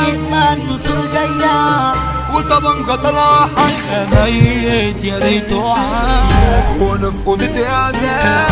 ما النصر جاية وطبنجة طلع حي ميت يا ريته عاد وانا في اوضتي قاعدة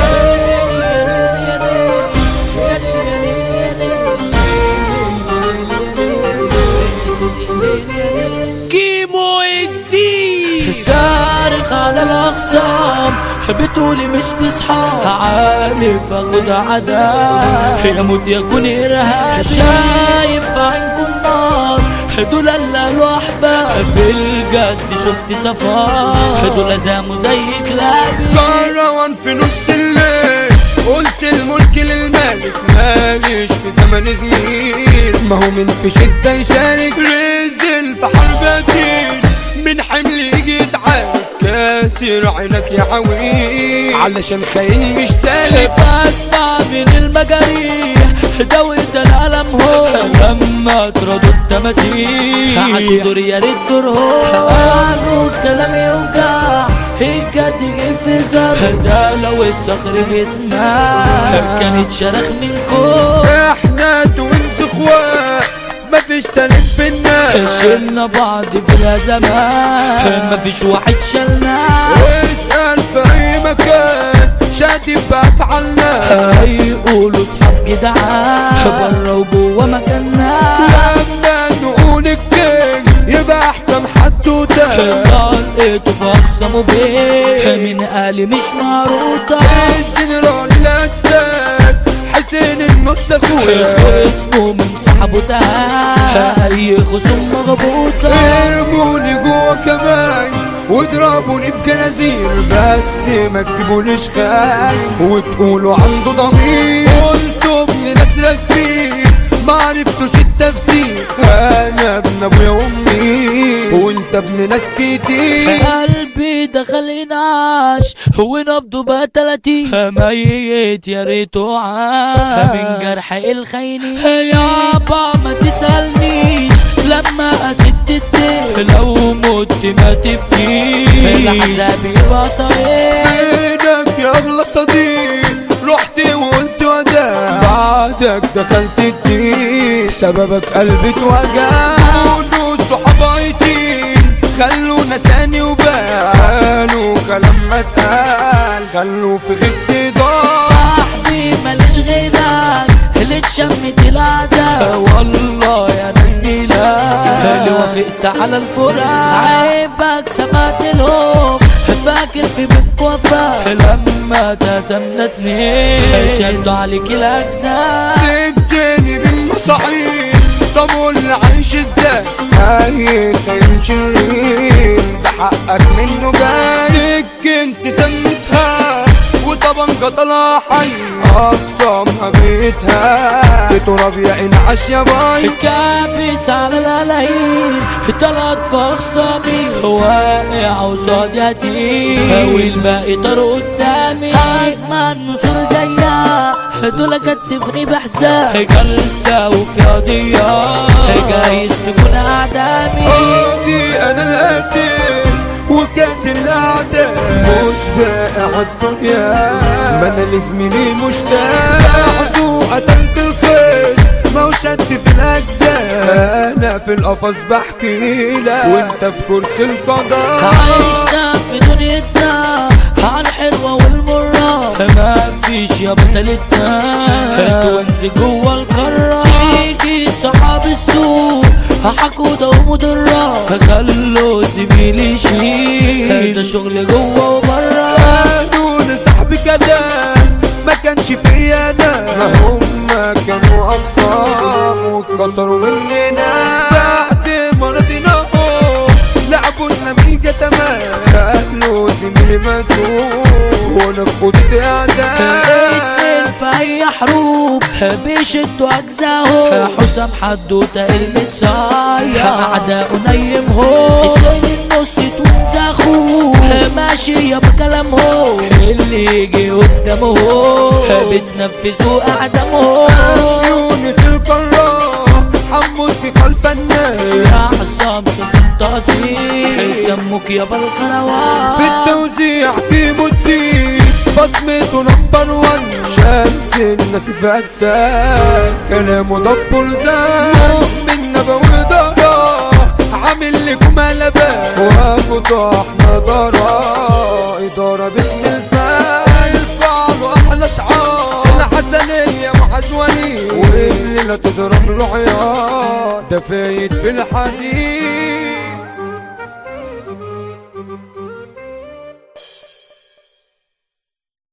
كيمو الدين صارخ على الاخصام بتقولي مش بصحاب عارف اخد عذاب يموت يكون ارهاب شايف في عينكم نار دول اللي قالوا احباب في الجد شفت صفار دول زاموا زي كلاب كروان في نص الليل قلت الملك للمالك ماليش في زمن زميل ما هو من في شدة يشارك رزل في حرب دين من حمل يجي يتعارك كاسر عينك يا عويل علشان خاين مش سالك بسمع من المجاريح دويت الألم هو لما تردوا التماسيح عاشوا دور يا ريت دور هو قالوا الكلام يوجع الجد جه في زر ده لو الصخر بيسمع كانت شرخ منكم احنا توينز اخوات مفيش تالت بينا شلنا بعض في الازمات مفيش واحد شلنا واسأل في اي مكان شادي بافعالنا هيقولوا صحاب جدعان بره وجوه مكاننا لما نقول الكينج يبقى احسن حد وده طلقته فاخصموا بيه من قالي مش معروضة الجنرال الاتاك حسين النص اخويا اسمه من صاحبه ده اي خصوم مغبوطة ارموني جوا كمان واضربوني بجنازير بس ما تجيبوليش خاين وتقولوا عنده ضمير قلتوا ابن ناس رسمين ما عرفتوش التفسير انا ابن ابويا وامي وانت ابن ناس كتير قلبي دخل ينعش ونبضه بقى 30 ميت يا ريته عاش من جرح الخاينين يابا ما تسألنيش لما اسد الدين لو مت ما تبكيش العذاب يبقى طريق فينك يا اغلى صديق رحت وقلت وداع بعدك دخلت الدين سببك قلبي اتوجع كونوا صحاب عيتين خلوا نساني وبالوا كلام ما اتقال خلوا في غيبتي ضاع صاحبي ماليش غيرك اللي اتشمت العدا والله يا ناس دي لا اللي وافقت على الفراق عيبك سمعت لهم فاكر في بيتك وفاء لما تسمنا اتنين شدوا عليك الاجزاء سبتني بالمصاعين طب واللي عايش ازاي هاي خاين شرير ده حقك منه جاي سكنت سمتها وطبنجة طلع حي اقسامها بيتها في تراب يا انعاش يا باي كابس على القلايين طلعت في اخصامي واقع وصاد يتيم والباقي طار قدامي ما النصر جايه دول كتفني بحزان جلسه وفي قضيه جايز تكون اعدامي انا القاتل وكاسر الاعداء مش باقي عالدنيا ما انا لزميلي مشتاق بعده قتلت الخير ما هو شد في الاجزاء انا في القفص بحكي لك وانت في كرسي القضاء عايشنا في دنيتنا عالحلوة والمرة ما فيش يا بطلتنا توانز جوا القارة يجي صحاب السوق حقودة ومضرة خلوا زميلي يشيل ده شغل جوا وبرا قالوا لصاحبي كلام ما كانش فيا انا ما هم كانوا اقسام واتكسروا مننا بعد ما رضيناهم لعبوا لنا ميجا تمام قالوا زميلي ماتوا وانا في اوضتي اتنين في اي حروب بيشدوا اجزاهم حسام حدوته المتصايع اعداء نيمهم اسلام النص توينز اخوه ماشي يا بكلامهم اللي يجي قدامهم بتنفذوا اعدامهم عيوني القرار حمود في خلف الناس يا حسام ساسم تقصير سموك يا بالقنوات في التوزيع كيمو الدين بصمته نمبر 1 شمس الناس فتان كلامه دبر زان من نبوي عليكم قلبان وفتحنا دارا إدارة باسم الفن يرفعوا أحلى شعار الحسنية وحزوانية والليلة تضرب له عيار ده فايت في الحديد